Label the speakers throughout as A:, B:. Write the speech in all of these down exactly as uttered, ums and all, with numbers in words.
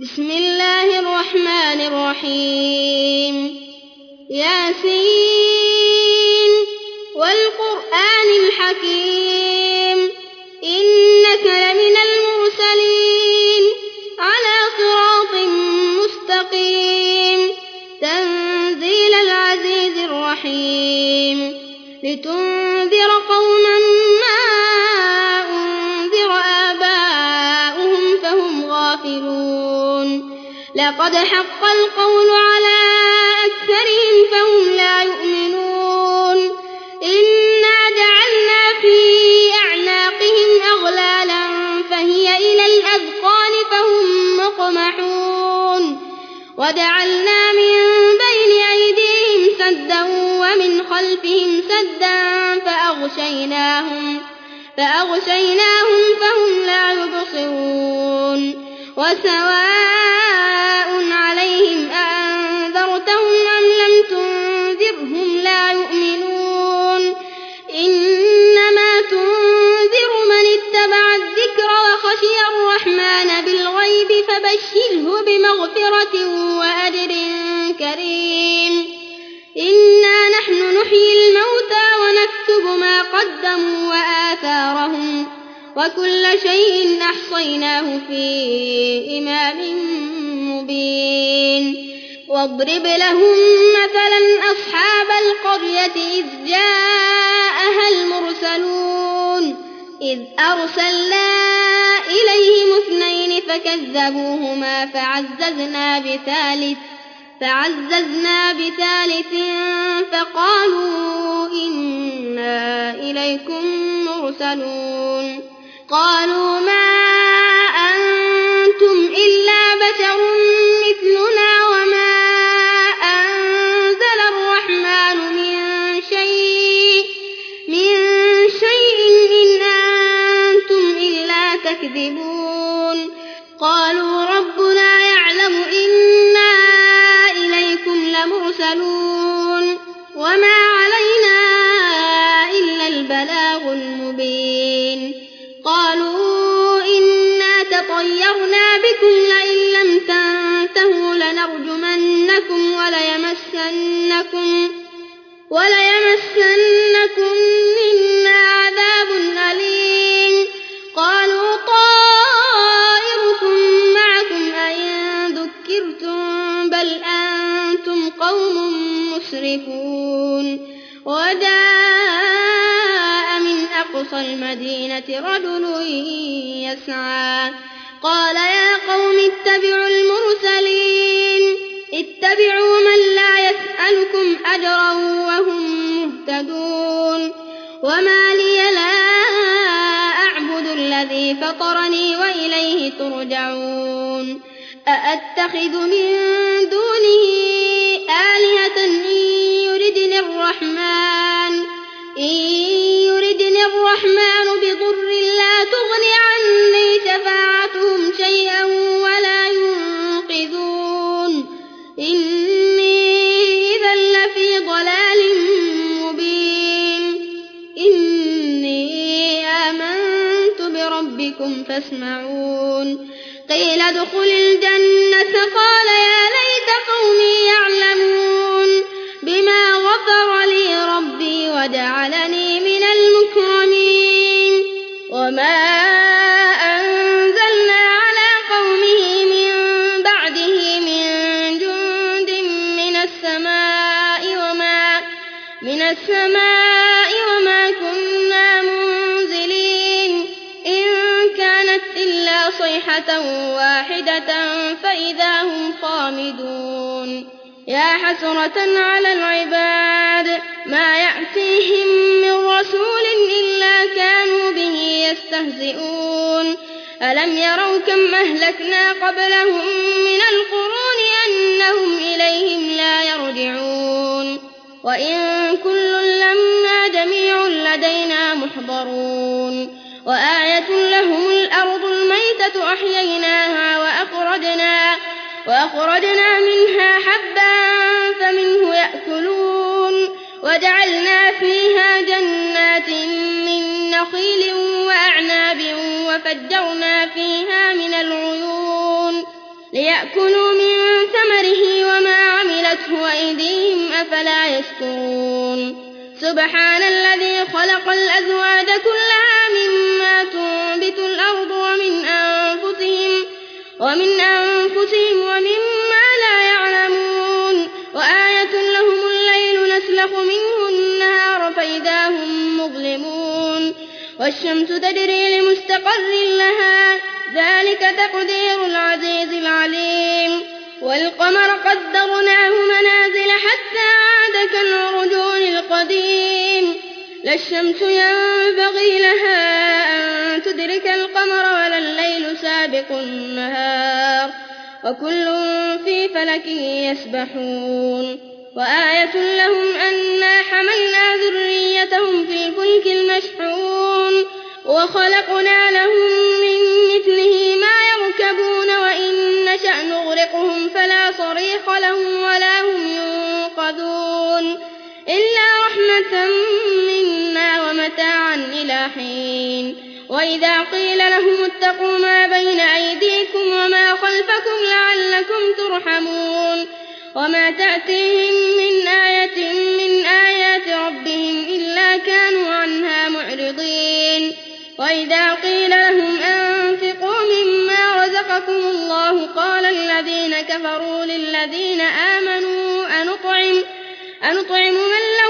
A: بسم الله الرحمن الرحيم ياسين والقرآن الحكيم إنك لمن المرسلين على صراط مستقيم تنزيل العزيز الرحيم لتنذر قوما ما أنذر آباؤهم فهم غافلون لقد حق القول على أكثرهم فهم لا يؤمنون إنا جعلنا في أعناقهم أغلالا فهي إلى الأذقان فهم مقمحون وجعلنا من بين أيديهم سدا ومن خلفهم سدا فأغشيناهم, فأغشيناهم فهم لا يبصرون وسواء عليهم أأنذرتهم أم لم تنذرهم لا يؤمنون إنما تنذر من اتبع الذكر وخشي الرحمن بالغيب فبشره بمغفرة وأجر كريم إنا نحن نحيي الموتى ونكتب ما قدموا وآثارهم وكل شيء أحصيناه في إمام مبين واضرب لهم مثلا أصحاب القرية إذ جاءها المرسلون إذ أرسلنا إليهم اثنين فكذبوهما فعززنا بثالث فعززنا بثالث فقالوا إنا إليكم مرسلون قالوا ما أنتم إلا بشر مثلنا وما أنزل الرحمن من شيء من شيء إن أنتم إلا تكذبون قالوا ربنا يعلم إنا إليكم لمرسلون وما علينا إلا البلاغ المبين قالوا إنا تطيرنا بكم لئن لم تنتهوا لنرجمنكم وليمسنكم, وليمسنكم منا عذاب أليم قالوا طائركم معكم أئن ذكرتم بل أنتم قوم مسرفون وجاء من أقصى المدينة رجل يسعى قال يا قوم اتبعوا المرسلين اتبعوا من لا يسألكم أجرا وهم مهتدون وما لي لا أعبد الذي فطرني وإليه ترجعون أأتخذ من دونه آلهة إن يردني الرحمن إن يردني الرحمن بضر لا تغن عني شفاعتهم شيئا ولا ينقذون إني إذا لفي ضلال مبين إني آمنت بربكم فاسمعون قيل ادخل الجنة قال يا ليت قومي يعلمون بما غفر لي ربي وجعلني من المكرمين وما أنزلنا على قومه من بعده من جند من السماء وما, من السماء وما كنا منزلين إن كانت إلا صيحة واحدة فإذا هم خامدون يا حسرة على العباد ما يأتيهم من رسول إلا كانوا به يستهزئون ألم يروا كم أهلكنا قبلهم من القرون أنهم إليهم لا يرجعون وإن كل لما جميع لدينا محضرون وآية لهم الأرض الميتة أحييناها وأخرجنا, وأخرجنا منها حبا فمنه يأكلون وجعلنا فيها جنات من نخيل وأعناب وفجرنا فيها من العيون ليأكلوا من ثمره وما عملته أيديهم أفلا يشكرون سبحان الذي خلق الأزواج كلها مما تنبت الأرض ومن أنفسهم ومن أنفسهم ومما لا يعلمون وآية لهم الليل نسلخ منه النهار فإذا هم مظلمون والشمس تجري لمستقر لها ذلك تقدير العزيز العليم والقمر قدرناه منازل حتى عاد كالعرجون القديم لا الشمس ينبغي لها أن تدرك القمر ولا الليل سابق النهار وكل في فلك يسبحون وآية لهم أنا حملنا ذريتهم في الفلك المشحون وخلقنا لهم من مثله ما يركبون وإن نشأ نغرقهم فلا صريخ لهم ولا هم ينقذون إلا رحمة منا ومتاعا إلى حين وإذا قيل لهم اتقوا ما بين أيديكم وما خلفكم لعلكم ترحمون وما تأتيهم من آية من آيات ربهم إلا كانوا عنها معرضين وإذا قيل لهم أنفقوا مما رزقكم الله قال الذين كفروا للذين آمنوا أنطعم, أنطعم من لو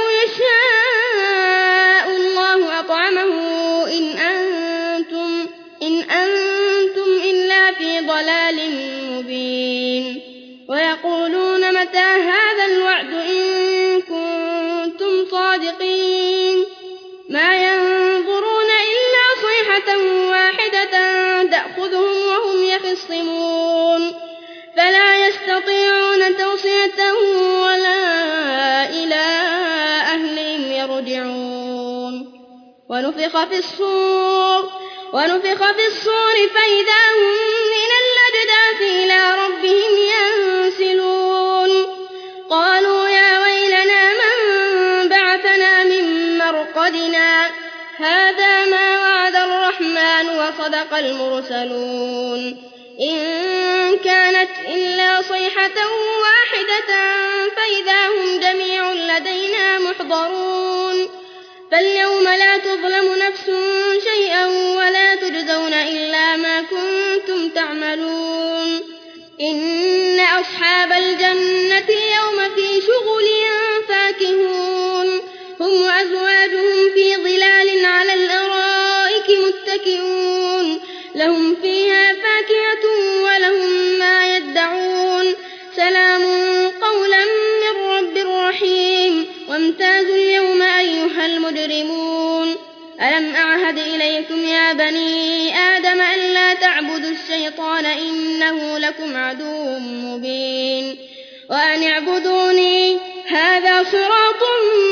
A: يشاء الله أطعمه إن أنتم, إن أنتم إلا في ضلال مبين ويقولون متى هذا الوعد إن كنتم صادقين ما ينظرون إلا صيحة واحدة تأخذهم وهم يخصمون فلا يستطيعون توصية ولا إلى أهلهم يرجعون ونفخ في الصور ونفخ في الصور فإذا هم من الأجداث إلى ربهم ينسلون قالوا يا ويلنا من بعثنا من مرقدنا هذا ما وعد الرحمن وصدق المرسلون إن كانت إلا صيحة واحدة فإذا هم جميع لدينا محضرون فاليوم لا تظلم نفس شيئا ولا تجزون إلا ما كنتم تعملون إن أصحاب الجنة اليوم في شغل فاكهون هم وأزواجهم في ظلال على الأرائك متكئون لهم فيها فاكهة ولهم ما يدعون سلام قولا من رب رحيم وامتازوا اليوم أيها المجرمون ألم أعهد إليكم يا بني آدم ألا تعبدوا الشيطان إنه لكم عدو مبين وأن اعبدوني هذا صراط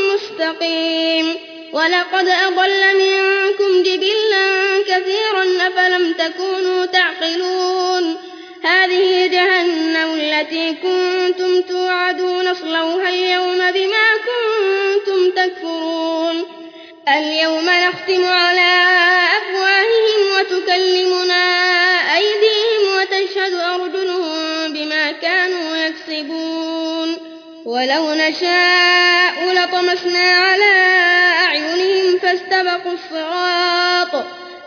A: مستقيم ولقد أضل منكم جبلا كثيرا أفلم تكونوا تعقلون هذه جهنم التي كنتم توعدون اصلوها اليوم بما كنتم تكفرون اليوم نختم على أفواههم وتكلمنا أيديهم وتشهد أرجلهم بما كانوا يكسبون ولو نشاء لطمسنا على أعينهم فاستبقوا الصراط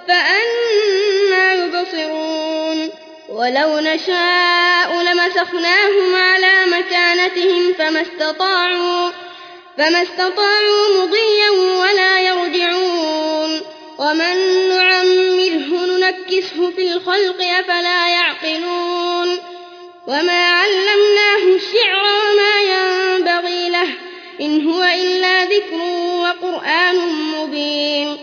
A: فأنى يبصرون ولو نشاء لمسخناهم على مكانتهم فما استطاعوا فما استطاعوا مضيا ولا يرجعون ومن نعمره ننكسه في الخلق أفلا يعقلون وما علمناه الشعر وما ينبغي له إن هو إلا ذكر وقرآن مبين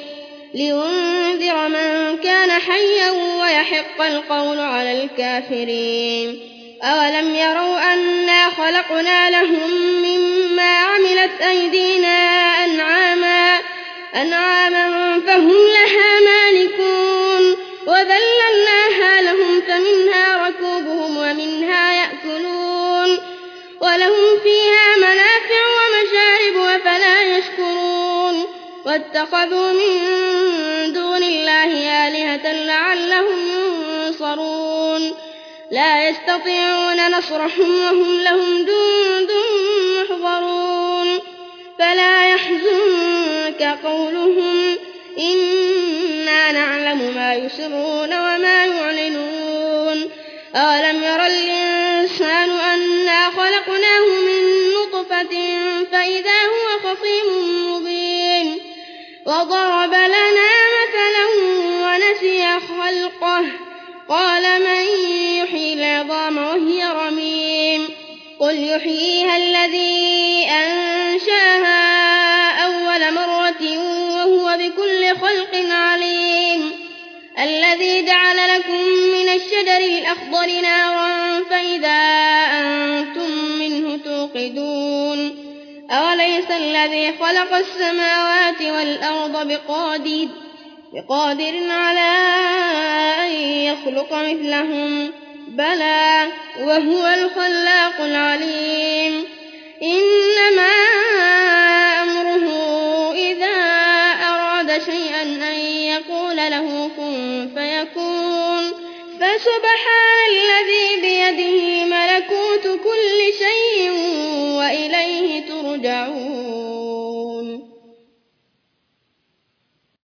A: لينذر من كان حيا ويحق القول على الكافرين أولم يروا أنا خلقنا لهم مما عملت أيدينا أنعاما, أنعاما فهم لها مالكون وذللناها لهم فمنها ركوبهم ومنها يأكلون ولهم فيها منافع ومشارب أفلا يشكرون واتخذوا من دون الله آلهة لعلهم ينصرون لا يستطيعون نصرهم وهم لهم جند محضرون فلا يحزنك قولهم إنا نعلم ما يسرون وما يعلنون أولم ير الإنسان أنا خلقناه من نطفة فإذا هو خصيم مبين وضرب لنا مثلا ونسي خلقه قال من يحيي العظام وهي رميم قل يحييها الذي أنشاها أول مرة وهو بكل خلق عليم الذي جعل لكم من الشجر الأخضر نارا فإذا أنتم منه توقدون أوليس الذي خلق السماوات والأرض بقادر بقادر على أن يخلق مثلهم بلى وهو الخلاق العليم إنما أمره إذا أراد شيئا أن يقول له كن فيكون فسبحان الذي بيده ملكوت كل شيء